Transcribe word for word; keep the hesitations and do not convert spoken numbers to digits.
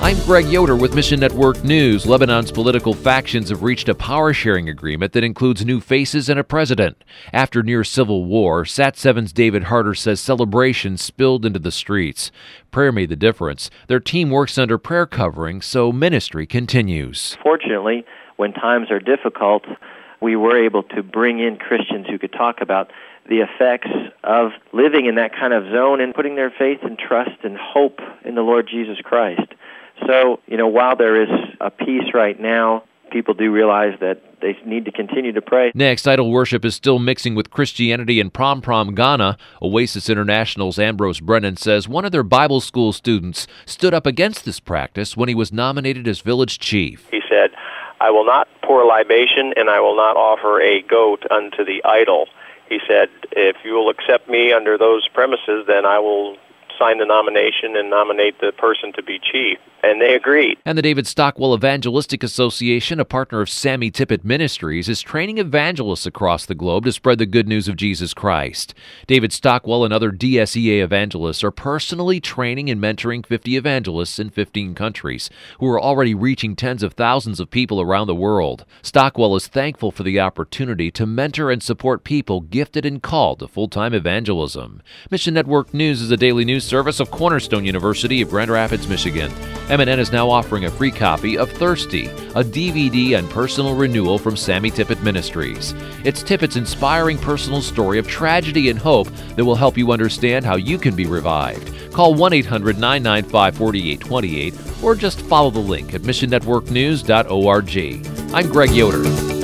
I'm Greg Yoder with Mission Network News. Lebanon's political factions have reached a power-sharing agreement that includes new faces and a president. After near civil war, Sat seven's David Harder says celebrations spilled into the streets. Prayer made the difference. Their team works under prayer covering, so ministry continues. Fortunately, when times are difficult, we were able to bring in Christians who could talk about the effects of living in that kind of zone and putting their faith and trust and hope in the Lord Jesus Christ. So, you know, while there is a peace right now, people do realize that they need to continue to pray. Next, idol worship is still mixing with Christianity in Prom Prom, Ghana. Oasis International's Ambrose Brennan says one of their Bible school students stood up against this practice when he was nominated as village chief. He said, "I will not pour libation, and I will not offer a goat unto the idol." He said, "If you will accept me under those premises, then I will sign the nomination and nominate the person to be chief." And they agreed. And the David Stockwell Evangelistic Association, a partner of Sammy Tippett Ministries, is training evangelists across the globe to spread the good news of Jesus Christ. David Stockwell and other D S E A evangelists are personally training and mentoring fifty evangelists in fifteen countries who are already reaching tens of thousands of people around the world. Stockwell is thankful for the opportunity to mentor and support people gifted and called to full-time evangelism. Mission Network News is a daily news service of Cornerstone University of Grand Rapids, Michigan. M N N is now offering a free copy of Thirsty, a D V D on personal renewal from Sammy Tippett Ministries. It's Tippett's inspiring personal story of tragedy and hope that will help you understand how you can be revived. Call one eight hundred nine nine five four eight two eight or just follow the link at mission network news dot org. I'm Greg Yoder.